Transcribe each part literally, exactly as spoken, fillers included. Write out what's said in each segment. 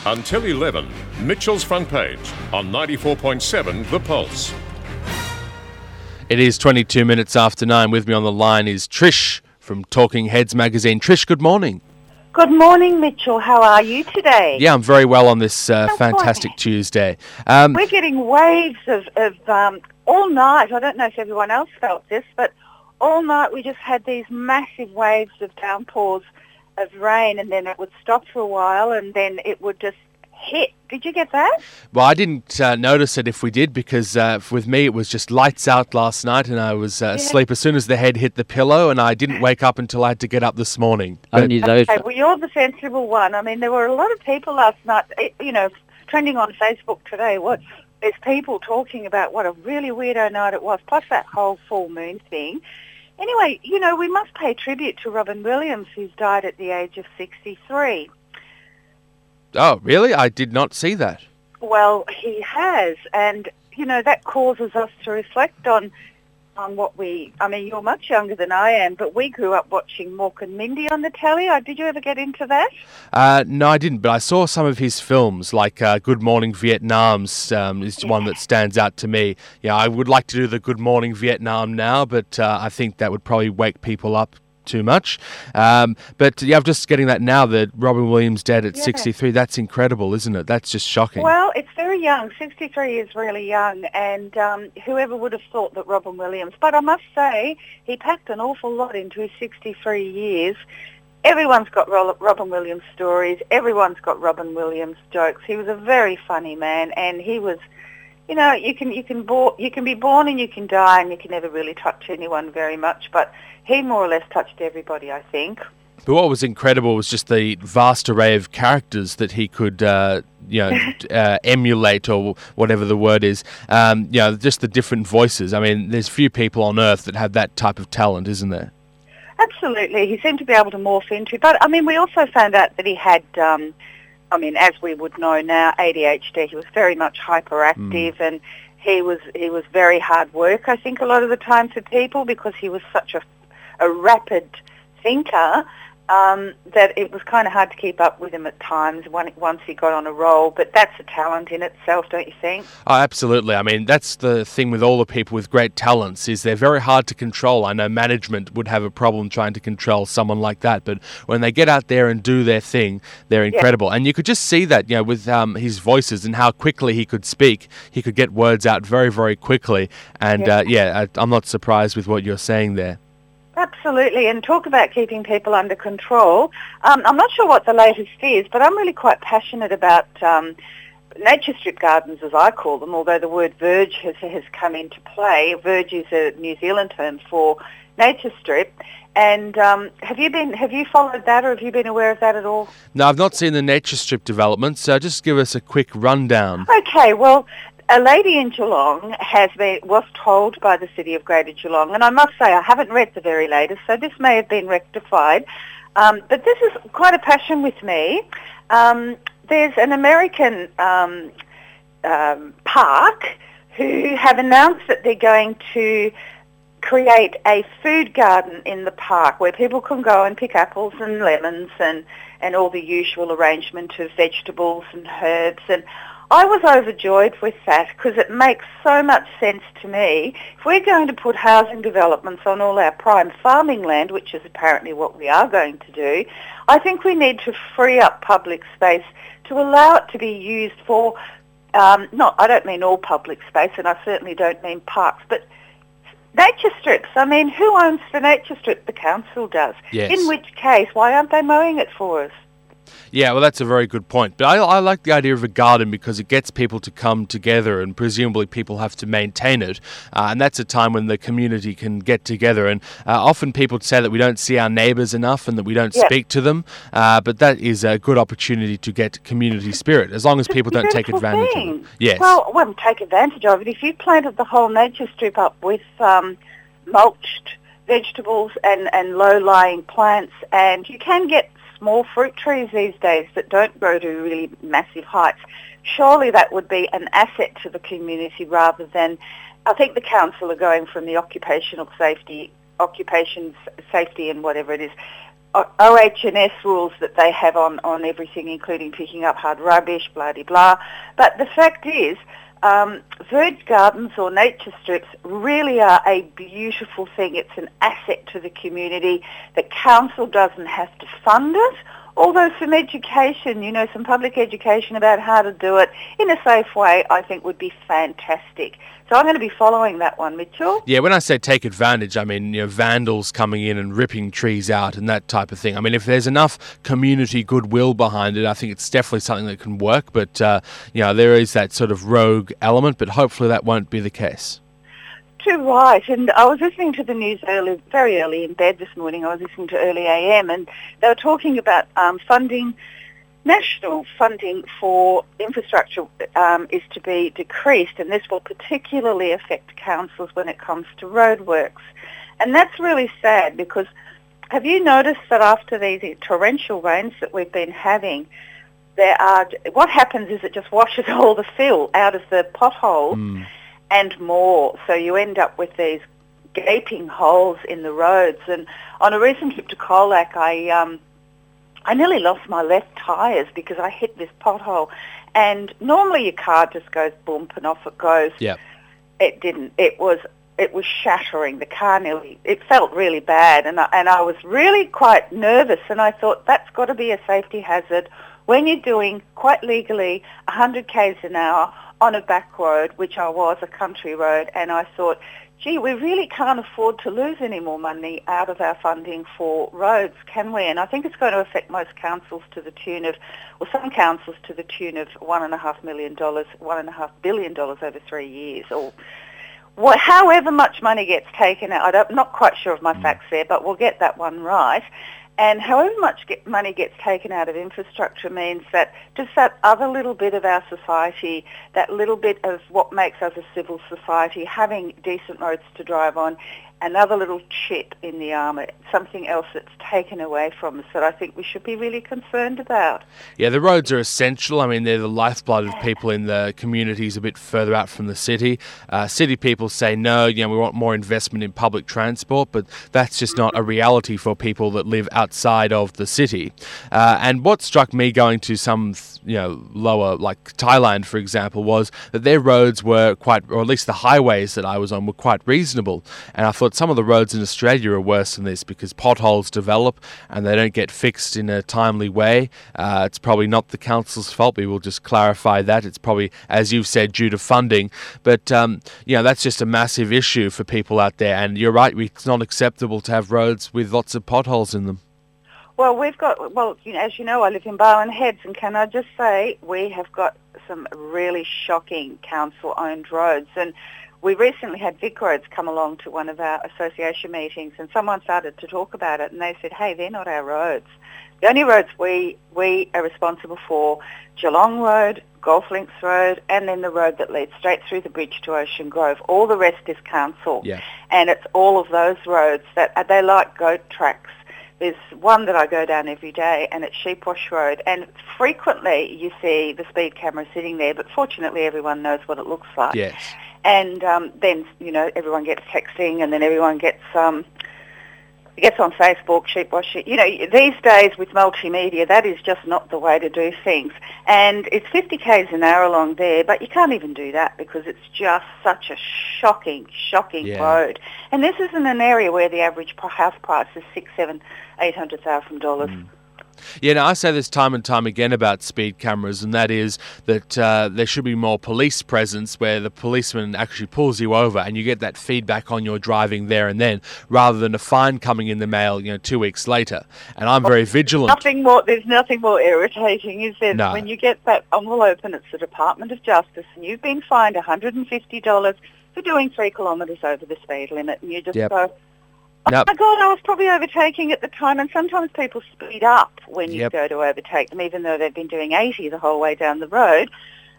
Until eleven, Mitchell's Front Page on ninety-four point seven The Pulse. It is twenty-two minutes after nine. With me on the line is Trish from Talking Heads magazine. Trish, good morning. Good morning, Mitchell. How are you today? Yeah, I'm very well on this uh, fantastic boy. Tuesday. Um, We're getting waves of, of um, all night. I don't know if everyone else felt this, but all night we just had these massive waves of downpours of rain, and then it would stop for a while, and then it would just hit. Did you get that? well, I didn't uh, notice it if we did, because uh, with me it was just lights out last night, and I was uh, Yeah. asleep as soon as the head hit the pillow, and I didn't wake up until I had to get up this morning. But- Only those. Okay, well, you're the sensible one. I mean, there were a lot of people last night, eh, you know, trending on Facebook today. What there's people talking about what a really weirdo night it was, plus that whole full moon thing. Anyway, you know, we must pay tribute to Robin Williams, who's died at the age of sixty-three. oh, really? I did not see that. Well, he has, and, you know, that causes us to reflect on on what we, I mean, you're much younger than I am, but we grew up watching Mork and Mindy on the telly. Uh, Did you ever get into that? Uh, no, I didn't, but I saw some of his films, like uh, Good Morning Vietnam's um, is one that stands out to me. Yeah, I would like to do the Good Morning Vietnam now, but uh, I think that would probably wake people up too much. Um, but yeah, I'm just getting that now that Robin Williams dead at Yeah. sixty-three. That's incredible, isn't it? That's just shocking. Well, it's very young. sixty-three is really young, and um, whoever would have thought that Robin Williams... But I must say, he packed an awful lot into his sixty-three years. Everyone's got Ro- Robin Williams stories. Everyone's got Robin Williams jokes. He was a very funny man, and he was... You know, you can you can bo- you can be born and you can die, and you can never really touch anyone very much. But he more or less touched everybody, I think. But what was incredible was just the vast array of characters that he could, uh, you know, uh, emulate, or whatever the word is. Um, you know, just the different voices. I mean, there's few people on earth that have that type of talent, isn't there? Absolutely, he seemed to be able to morph into. But I mean, we also found out that he had. Um, I mean, as we would know now, A D H D. He was very much hyperactive, mm. and he was he was very hard work, I think, a lot of the time for people, because he was such a, a rapid thinker um, that it was kind of hard to keep up with him at times when, once he got on a roll. But that's a talent in itself, don't you think? Oh, absolutely. I mean, that's the thing with all the people with great talents, is they're very hard to control. I know management would have a problem trying to control someone like that, but when they get out there and do their thing, they're incredible. Yeah. And you could just see that, you know, with um, his voices and how quickly he could speak. He could get words out very, very quickly. And, yeah, uh, yeah I, I'm not surprised with what you're saying there. Absolutely, and talk about keeping people under control. Um, I'm not sure what the latest is, but I'm really quite passionate about um, nature strip gardens, as I call them, although the word verge has, has come into play. Verge is a New Zealand term for nature strip. And um, have you been? Have you followed that, or have you been aware of that at all? No, I've not seen the nature strip development, so just give us a quick rundown. Okay, well, a lady in Geelong has been was told by the City of Greater Geelong, and I must say I haven't read the very latest, so this may have been rectified, um, but this is quite a passion with me. Um, there's an American um, um, park who have announced that they're going to create a food garden in the park where people can go and pick apples and lemons and, and all the usual arrangement of vegetables and herbs. And I was overjoyed with that, because it makes so much sense to me. If we're going to put housing developments on all our prime farming land, which is apparently what we are going to do, I think we need to free up public space to allow it to be used for, um, not, I don't mean all public space, and I certainly don't mean parks, but nature strips. I mean, who owns the nature strip? The council does. Yes. In which case, why aren't they mowing it for us? Yeah, well, that's a very good point. But I, I like the idea of a garden because it gets people to come together, and presumably people have to maintain it. Uh, and that's a time when the community can get together. And uh, often people say that we don't see our neighbours enough and that we don't Yeah. speak to them. Uh, but that is a good opportunity to get community spirit, as long as people don't take Beautiful advantage thing. of it. Yes. Well, well, take advantage of it. If you planted the whole nature strip up with um, mulched vegetables and, and low-lying plants, and you can get small fruit trees these days that don't grow to really massive heights, surely that would be an asset to the community rather than, I think the council are going from the occupational safety, occupation safety and whatever it is, O H and S rules that they have on, on everything, including picking up hard rubbish, blah, de blah. But the fact is, um, verge gardens or nature strips really are a beautiful thing. It's an asset to the community. The council doesn't have to fund it, although some education, you know, some public education about how to do it in a safe way, I think would be fantastic. So I'm going to be following that one, Mitchell. Yeah, when I say take advantage, I mean, you know, vandals coming in and ripping trees out and that type of thing. I mean, if there's enough community goodwill behind it, I think it's definitely something that can work. But, uh, you know, there is that sort of rogue element, but hopefully that won't be the case. Too right. And I was listening to the news early, very early in bed this morning. I was listening to Early A M, and they were talking about um, funding. National funding for infrastructure um, is to be decreased, and this will particularly affect councils when it comes to roadworks. And that's really sad, because have you noticed that after these torrential rains that we've been having, there are, what happens is it just washes all the fill out of the potholes mm. and more. So you end up with these gaping holes in the roads. And on a recent trip to Colac, I... Um, I nearly lost my left tyres because I hit this pothole. And normally your car just goes boom and off it goes. Yep. It didn't. It was it was shattering. The car nearly, it felt really bad. And I, and I was really quite nervous. And I thought, that's got to be a safety hazard when you're doing, quite legally, one hundred kays an hour on a back road, which I was, a country road. And I thought, gee, we really can't afford to lose any more money out of our funding for roads, can we? And I think it's going to affect most councils to the tune of, well, some councils to the tune of one and a half million dollars, one and a half billion dollars over three years, or what, however much money gets taken out. I don't, I'm not quite sure of my facts there, but we'll get that one right. And however much get, money gets taken out of infrastructure means that just that other little bit of our society, that little bit of what makes us a civil society, having decent roads to drive on, another little chip in the armour, something else that's taken away from us that I think we should be really concerned about. Yeah, the roads are essential. I mean, they're the lifeblood of people in the communities a bit further out from the city. Uh, city people say, no, you know, we want more investment in public transport, but that's just not a reality for people that live outside of the city. Uh, and what struck me going to some, you know, lower, like Thailand, for example, was that their roads were quite, or at least the highways that I was on were quite reasonable. And I thought some of the roads in Australia are worse than this because potholes develop and they don't get fixed in a timely way. Uh, it's probably not the council's fault. We will just clarify that. It's probably, as you've said, due to funding. But, um, you know, that's just a massive issue for people out there. And you're right, it's not acceptable to have roads with lots of potholes in them. Well, we've got, well, you know, as you know, I live in Barwon Heads, and can I just say we have got some really shocking council-owned roads. And we recently had Vic Roads come along to one of our association meetings, and someone started to talk about it, and they said, hey, they're not our roads. The only roads we, we are responsible for, Geelong Road, Golf Links Road, and then the road that leads straight through the bridge to Ocean Grove. All the rest is council. Yeah. And it's all of those roads that, they like goat tracks. There's one that I go down every day, and it's Sheepwash Road, and frequently you see the speed camera sitting there, but fortunately everyone knows what it looks like. Yes. And um, then, you know, everyone gets texting, and then everyone gets um, gets on Facebook, Sheepwash. You know, these days with multimedia, that is just not the way to do things. And it's fifty kays an hour along there, but you can't even do that because it's just such a shocking, shocking yeah. road. And this isn't an area where the average house price is six, seven, eight hundred thousand dollars. Mm. Yeah, now I say this time and time again about speed cameras, and that is that uh, there should be more police presence where the policeman actually pulls you over and you get that feedback on your driving there and then, rather than a fine coming in the mail, you know, two weeks later. And I'm very vigilant. Nothing more. There's nothing more irritating, is there? No. When you get that envelope and it's the Department of Justice, and you've been fined one hundred fifty dollars for doing three kilometres over the speed limit, and you just yep. go, oh Nope. my God, I was probably overtaking at the time. And sometimes people speed up when you Yep. go to overtake them, even though they've been doing eighty the whole way down the road.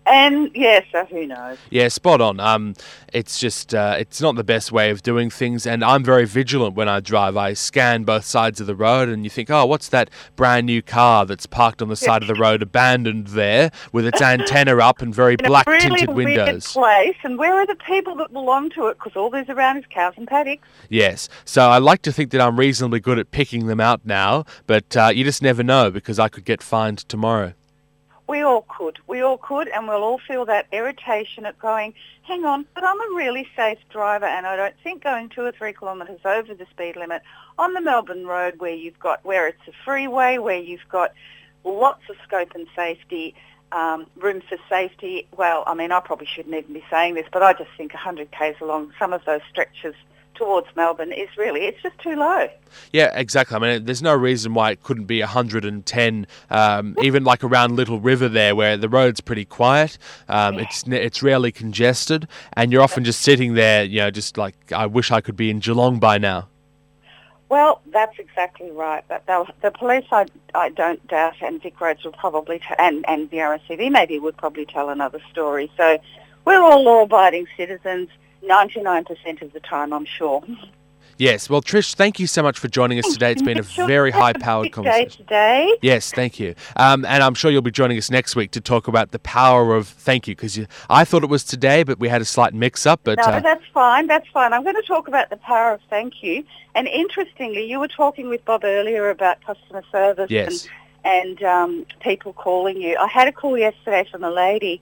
And yes, so who knows? Yeah, spot on. Um, it's just uh, it's not the best way of doing things, and I'm very vigilant when I drive. I scan both sides of the road, and you think, oh, what's that brand new car that's parked on the side of the road, abandoned there, with its antenna up and very In black a really tinted weird windows? place, and where are the people that belong to it? Because all there's around is cows and paddocks. Yes, so I like to think that I'm reasonably good at picking them out now, but uh, you just never know because I could get fined tomorrow. We all could. We all could, and we'll all feel that irritation at going, hang on, but I'm a really safe driver, and I don't think going two or three kilometres over the speed limit on the Melbourne Road where you've got, where it's a freeway, where you've got lots of scope and safety, um, room for safety. Well, I mean, I probably shouldn't even be saying this, but I just think one hundred kays along some of those stretches towards Melbourne is really, it's just too low. Yeah, exactly. I mean, there's no reason why it couldn't be one hundred ten, um, even like around Little River there where the road's pretty quiet. Um, Yeah. It's it's rarely congested, and you're often just sitting there, you know, just like, I wish I could be in Geelong by now. Well, that's exactly right. But they'll- the police, I, I don't doubt, and Vic Roads will probably, t- and, and the R S C V maybe would probably tell another story. So we're all law-abiding citizens ninety-nine percent of the time, I'm sure. Yes, well, Trish, thank you so much for joining us today. It's been a Mitchell, very have a high-powered big conversation. Day today. Yes, thank you. Um, and I'm sure you'll be joining us next week to talk about the power of thank you, because I thought it was today, but we had a slight mix-up. But No, uh, that's fine. That's fine. I'm going to talk about the power of thank you. And interestingly, you were talking with Bob earlier about customer service yes, and, and um, people calling you. I had a call yesterday from a lady,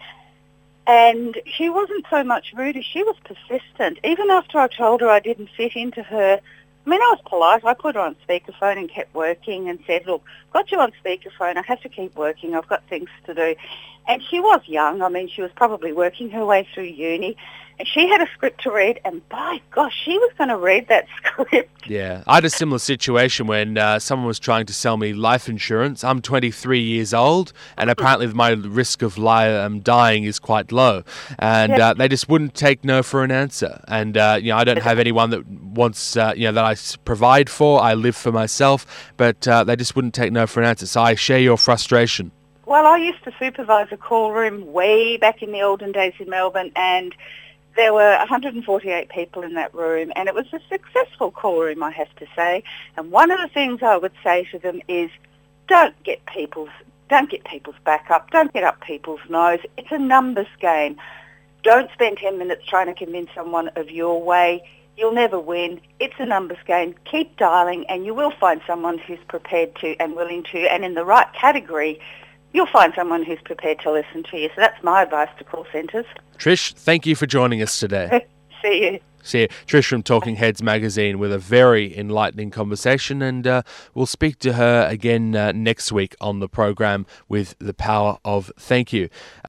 and she wasn't so much rude as she was persistent. Even after I told her I didn't fit into her, I mean, I was polite. I put her on speakerphone and kept working and said, look, got you on speakerphone. I have to keep working. I've got things to do. And she was young. I mean, she was probably working her way through uni. And she had a script to read, and by gosh, she was going to read that script. yeah. I had a similar situation when uh, someone was trying to sell me life insurance. I'm twenty-three years old, and apparently my risk of li- um, dying is quite low. And Yeah. uh, they just wouldn't take no for an answer. And uh, you know, I don't have anyone that wants, uh, you know, that I s- provide for. I live for myself, but uh, they just wouldn't take no for an answer. So I share your frustration. Well, I used to supervise a call room way back in the olden days in Melbourne, and there were one hundred forty-eight people in that room, and it was a successful call room, I have to say. And one of the things I would say to them is, don't get people's, don't get people's back up, don't get up people's nose. It's a numbers game. Don't spend ten minutes trying to convince someone of your way. You'll never win. It's a numbers game. Keep dialing, and you will find someone who's prepared to and willing to, and in the right category, you'll find someone who's prepared to listen to you. So that's my advice to call centres. Trish, thank you for joining us today. See you. See you. Trish from Talking Heads magazine with a very enlightening conversation, and uh, we'll speak to her again uh, next week on the program with the power of thank you.